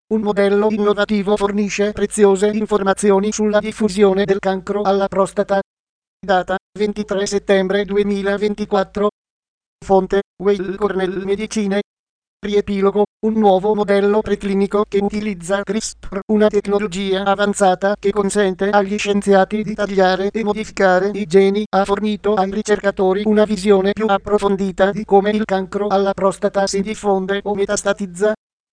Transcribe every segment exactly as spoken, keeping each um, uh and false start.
Un modello innovativo fornisce preziose informazioni sulla diffusione del cancro alla prostata. Data ventitré settembre duemilaventiquattro. Fonte Weill Cornell Medicine. Riepilogo: un nuovo modello preclinico che utilizza CRISPR, una tecnologia avanzata che consente agli scienziati di tagliare e modificare i geni, ha fornito ai ricercatori una visione più approfondita di come il cancro alla prostata si diffonde o metastatizza.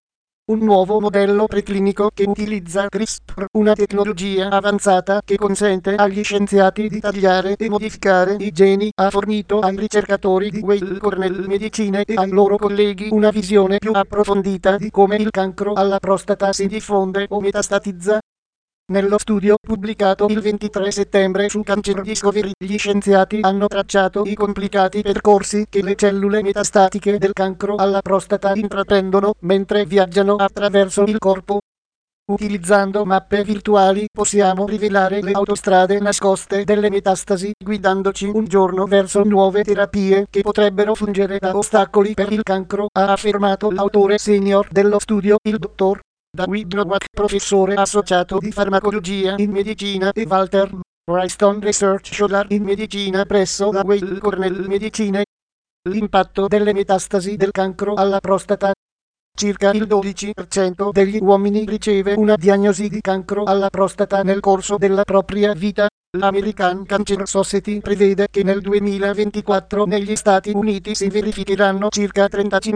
Un nuovo modello preclinico che utilizza CRISPR, una tecnologia avanzata che consente agli scienziati di tagliare e modificare i geni, ha fornito ai ricercatori di Weill Cornell Medicine e ai loro colleghi una visione più approfondita di come il cancro alla prostata si diffonde o metastatizza. Nello studio pubblicato il ventitré settembre su Cancer Discovery, gli scienziati hanno tracciato i complicati percorsi che le cellule metastatiche del cancro alla prostata intraprendono mentre viaggiano attraverso il corpo. Utilizzando mappe virtuali possiamo rivelare le autostrade nascoste delle metastasi, guidandoci un giorno verso nuove terapie che potrebbero fungere da ostacoli per il cancro, ha affermato l'autore senior dello studio, il dottor David Nowak, professore associato di farmacologia in medicina e Walter Wriston Research Scholar in medicina presso la Weill Cornell Medicine. L'impatto delle metastasi del cancro alla prostata. Circa il dodici per cento degli uomini riceve una diagnosi di cancro alla prostata nel corso della propria vita. L'American Cancer Society prevede che nel duemilaventiquattro negli Stati Uniti si verificheranno circa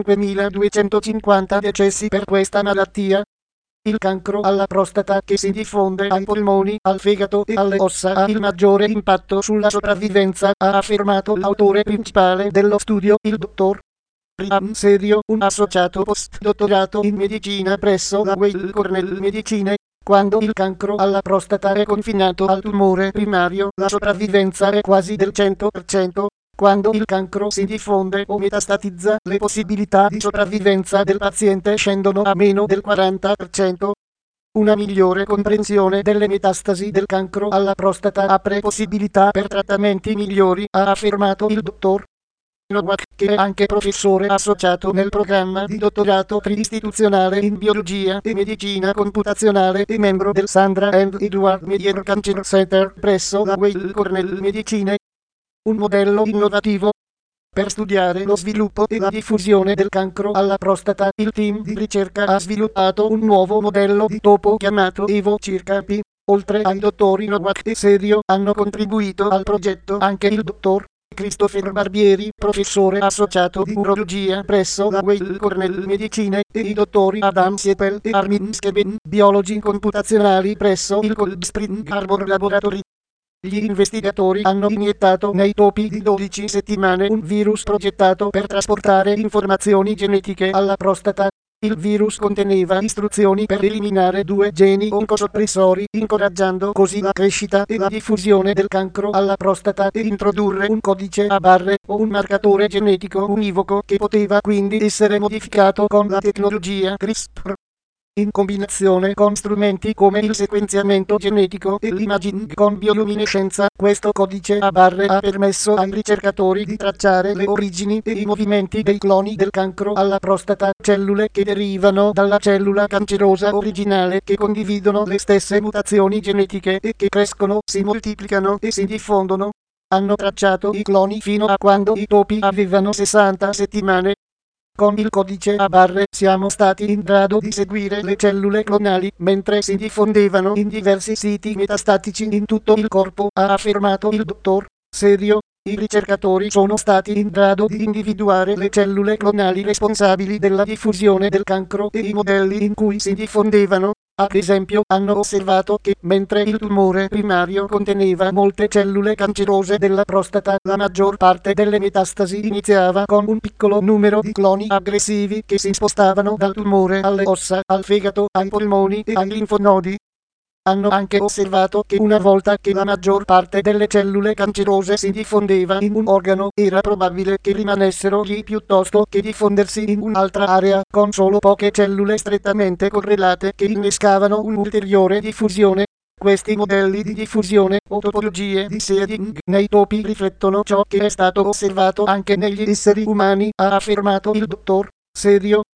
trentacinquemiladuecentocinquanta decessi per questa malattia. Il cancro alla prostata che si diffonde ai polmoni, al fegato e alle ossa ha il maggiore impatto sulla sopravvivenza, ha affermato l'autore principale dello studio, il dottor Priam Serio, un associato postdottorato in medicina presso la Weill Cornell Medicine. Quando il cancro alla prostata è confinato al tumore primario, la sopravvivenza è quasi del cento per cento. Quando il cancro si diffonde o metastatizza, le possibilità di sopravvivenza del paziente scendono a meno del quaranta per cento. Una migliore comprensione delle metastasi del cancro alla prostata apre possibilità per trattamenti migliori, ha affermato il dottor Nowak, che è anche professore associato nel programma di dottorato triistituzionale in biologia e medicina computazionale e membro del Sandra and Edward Medier Cancer Center presso la Weill Cornell Medicine. Un modello innovativo per studiare lo sviluppo e la diffusione del cancro alla prostata. Il team di ricerca ha sviluppato un nuovo modello di topo chiamato Evo circa P. Oltre ai dottori Nowak e Serio, hanno contribuito al progetto anche il dottor Christopher Barbieri, professore associato di urologia presso la Weill Cornell Medicine, e i dottori Adam Siepel e Armin Skeben, biologi computazionali presso il Cold Spring Harbor Laboratory. Gli investigatori hanno iniettato nei topi di dodici settimane un virus progettato per trasportare informazioni genetiche alla prostata. Il virus conteneva istruzioni per eliminare due geni oncosoppressori, incoraggiando così la crescita e la diffusione del cancro alla prostata, e introdurre un codice a barre o un marcatore genetico univoco che poteva quindi essere modificato con la tecnologia CRISPR. In combinazione con strumenti come il sequenziamento genetico e l'imaging con bioluminescenza, questo codice a barre ha permesso ai ricercatori di tracciare le origini e i movimenti dei cloni del cancro alla prostata, cellule che derivano dalla cellula cancerosa originale, che condividono le stesse mutazioni genetiche e che crescono, si moltiplicano e si diffondono. Hanno tracciato i cloni fino a quando i topi avevano sessanta settimane. Con il codice a barre siamo stati in grado di seguire le cellule clonali mentre si diffondevano in diversi siti metastatici in tutto il corpo, ha affermato il dottor Serio. I ricercatori sono stati in grado di individuare le cellule clonali responsabili della diffusione del cancro e i modelli in cui si diffondevano. Ad esempio, hanno osservato che, mentre il tumore primario conteneva molte cellule cancerose della prostata, la maggior parte delle metastasi iniziava con un piccolo numero di cloni aggressivi che si spostavano dal tumore alle ossa, al fegato, ai polmoni e ai linfonodi. Hanno anche osservato che una volta che la maggior parte delle cellule cancerose si diffondeva in un organo, era probabile che rimanessero lì piuttosto che diffondersi in un'altra area, con solo poche cellule strettamente correlate che innescavano un'ulteriore diffusione. Questi modelli di diffusione o topologie di seeding nei topi riflettono ciò che è stato osservato anche negli esseri umani, ha affermato il dottor Serio.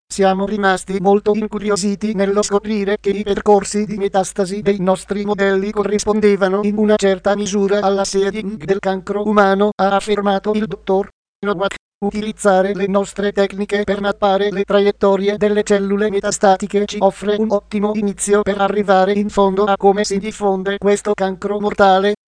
Siamo rimasti molto incuriositi nello scoprire che i percorsi di metastasi dei nostri modelli corrispondevano in una certa misura alla seeding del cancro umano, ha affermato il dottor Nowak. Utilizzare le nostre tecniche per mappare le traiettorie delle cellule metastatiche ci offre un ottimo inizio per arrivare in fondo a come si diffonde questo cancro mortale.